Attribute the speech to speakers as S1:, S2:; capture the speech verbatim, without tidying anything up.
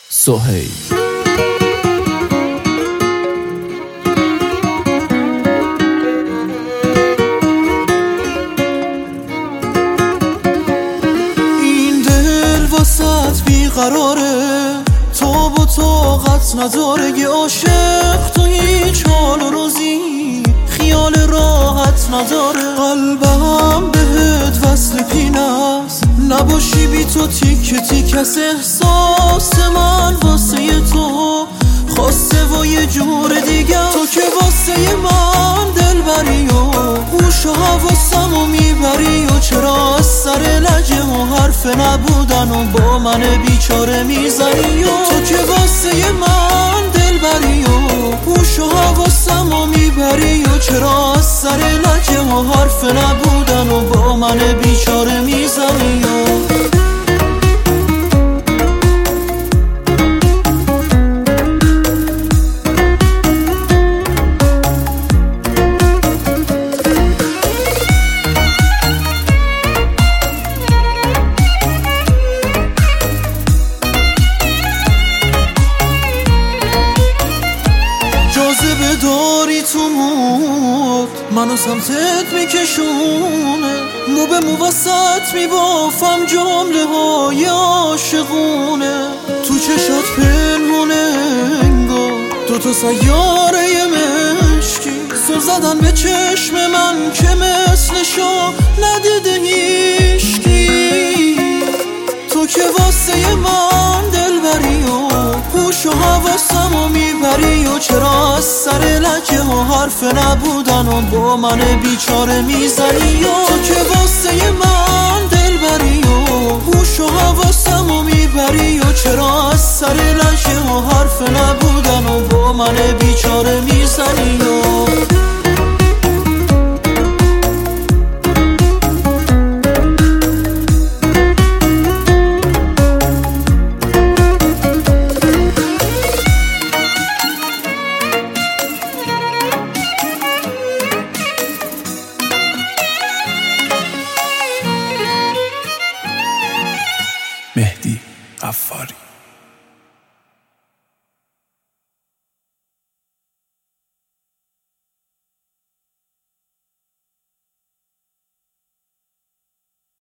S1: سهیل.
S2: این دل واسط بیقراره، تاب و طاقت نداره. یه عاشق تو هیچ حال و روزی خیال راحت نداره. قلبم بهت وصل پینست، نباشی بی تو تیک تیک از احساس من واسه تو خواسته و یه جور دیگه. تو که واسه من دل بری و گوش و حواسمو میبری و چرا از سر لجه و حرف نبودن و با من بیچاره میزنی. و تو که واسه من دل بری و گوش و حواسمو میبری و چرا از سر لجه و حرف نبودن و با من بیچاره میزنی. جاذبه داری تو مود منو سمتت میکشونه، مو به مو وسط میبافم جمله های عاشقونه. تو چشات پنهونه انگار دوتا سیاره مشکی، زل زدن به چشم من که مثلشو ندیده هیشکی. تو که واسه من دل بری و گوش و حواسمو میبری و چرا از سر لجه و حرف نبودن و با من بیچاره میزنی. تو که واسه من دل بری و گوش و حواسمو میبری و چرا از سر لجه